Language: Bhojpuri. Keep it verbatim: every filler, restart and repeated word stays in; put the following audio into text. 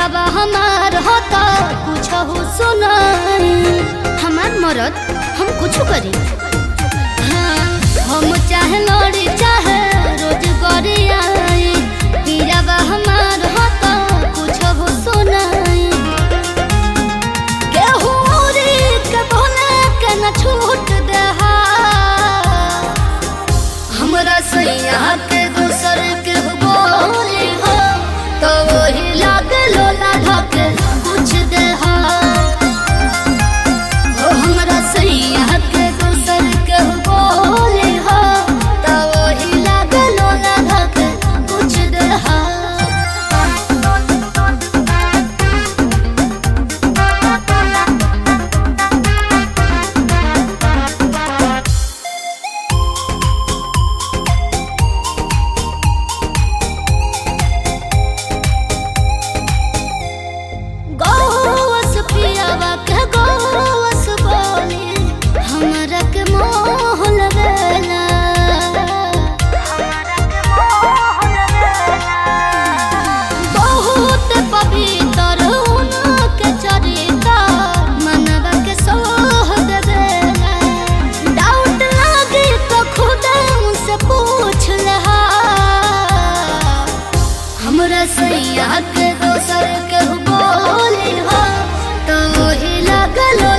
पियावा हमार होता कुछ हो सुनाई। हमार मरद हम कुछ करी, हाँ हम चाहे लड़ी चाहे रोज गरी आई। पियावा हमार होता कुछ हो सुनाई। केहू औरी के बोले के न छूट दे हमरा सैया के दूसर के बोली हो तो वही लागलो ना धके कुछ दे हो। हमरा सैया के दूसर के बोली हो तो वही लागलो ना धके कुछ दे हो। सैया के दोसर के बोली हो तो वही लागलो